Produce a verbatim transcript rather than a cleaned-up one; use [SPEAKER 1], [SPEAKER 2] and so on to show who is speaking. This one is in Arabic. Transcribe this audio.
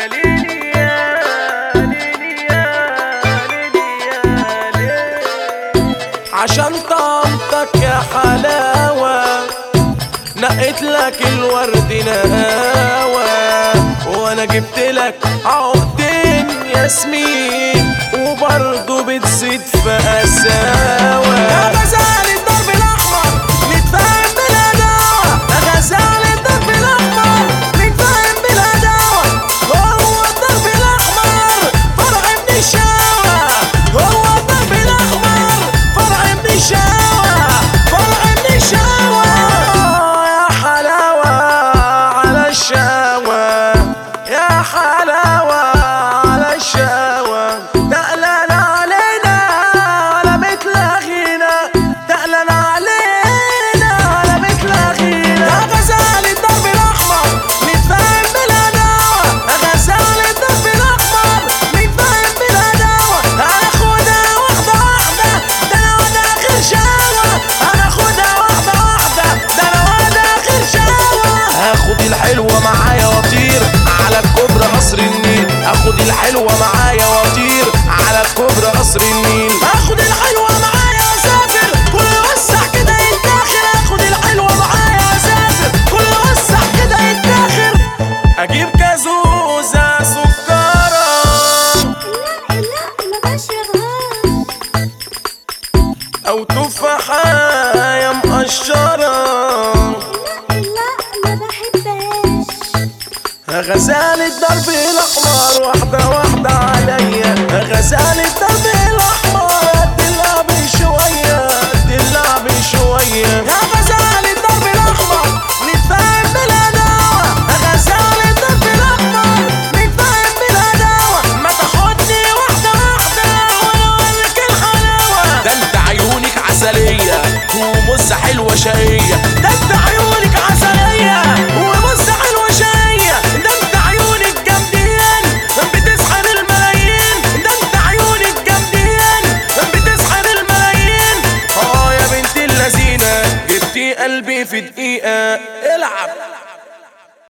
[SPEAKER 1] يا ليلي يا ليلي يا ليلي يا ليلي، عشان طعمتك يا حلاوة نقيت لك الورد نهاوة، وانا جبت لك عقدين ياسمين وبرضه بتزيد في قساوة. يا غزال الدرب الاحمر نتفاهم بالهداوة، يا غزال الدرب الاحمر نتفاهم بالهداوة. هو الدرب الاحمر فرع من الشاوة، هو الدرب الاحمر فرع من الشاوة، فرع من الشاوة. يا حلاوة على الشاوة، يا حلاوة على الشاوة، تقلن علينا على بيت لغينا، تقلن علينا على بيت لغينا. يا غزال الدرب الاحمر نتفاهم بالهداوة، يا غزال الدرب الاحمر نتفاهم بالهداوة. هناخدها واحدة واحدة ده انا واد اخر شاوة، هناخدها واحدة واحدة ده انا واد اخر شاوة. هاخد الحلوة معايا واطير على الكوبري قصر النيل، اخد الحلوة معايا واطير على الكوبري قصر النيل، اخد الحلوة معايا اسافر كل وسع كده يتاخر، اخد الحلوة معايا اسافر كل وسع كده يتاخر. اجيب كازوزة سكرة
[SPEAKER 2] لا لا ما بشربهاش،
[SPEAKER 1] او تفاحية مقشرة،
[SPEAKER 2] لا ما بحبهاش.
[SPEAKER 1] غزال الدرب الاحمر واحدة واحدة عليا، غزال الدرب الاحمر قد اللعب شوية، قد اللعب شوية. يا غزال الدرب الاحمر نتفاهم بالهداوة، غزال الدرب الاحمر نتفاهم بالهداوة. ما تاخدني واحدة واحدة وانا اوريك الحلاوة، ده انت عيونك عسلية ومزة حلوة شقية، ده انت عيونك عسلية ومزة حلوة شقية، ده انت عيونك جامدين بتسحر الملايين، ده انت عيونك جامدين بتسحر الملايين. اه يا بنت اللذينة جبتي قلبي في دقيقة.